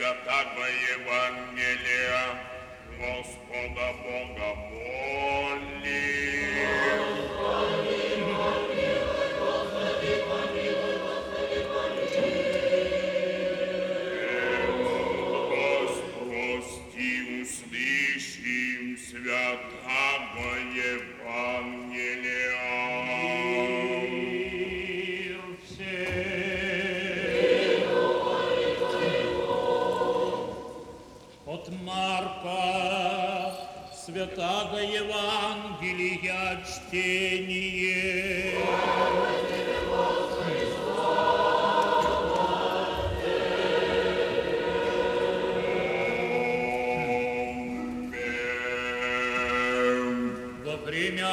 святого Евангелия Господа Бога моли. Прости, услышим святого Евангелия. От Марка святого Евангелия чтение. Во время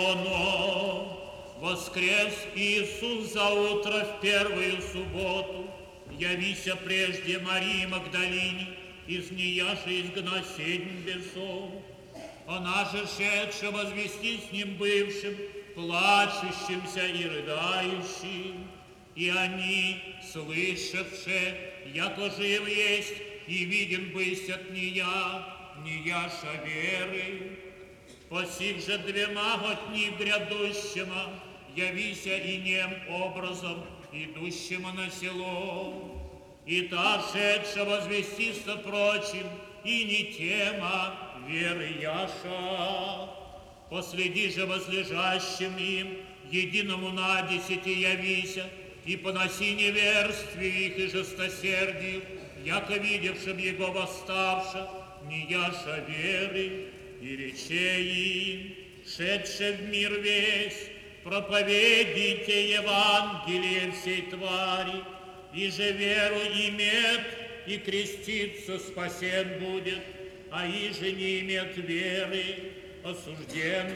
оно воскрес Иисус заутро в первую субботу, явися прежде Марии Магдалине, из нея же изгна 7 бесов. Она же шедша возвести с ним бывшим, плачущимся и рыдающим. И они, слышавши, яко жив есть, и виден бысть от нея, неяша веры. Посив же 2 дни грядущего, явися и нем образом, идущему на село. И та шедша возвести со прочим, и не тема веры яша. Последи же возлежащим им, единому на 10 явися, и поноси неверствию их и жестосердию, яко видевшим его восставша, не яша веры, и рече им, шедше в мир весь, проповедите Евангелие всей твари, и же веру имет, и креститься спасен будет, а иже не имет веры, осужден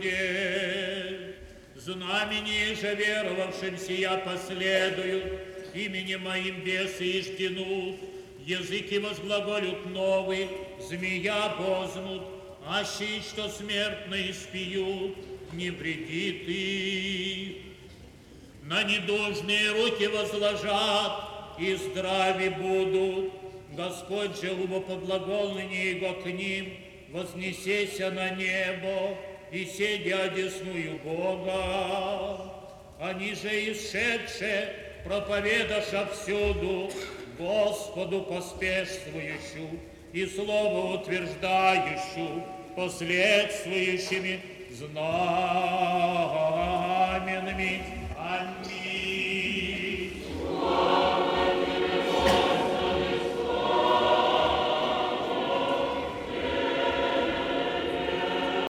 будет. Знамение же веровавшим сия последуют, именем моим бесы ижденут, языки возглаголют новый, змея возьмут, аще что смертно испьют, не вредит их. На недужные руки возложат, и здрави будут. Господь же умопоглаголнение его к ним, вознесеся на небо, и седя одесную Бога. Они же исшедшие, проповедаша всюду, Господу поспешствующую и слово утверждающую, последствующими знамения.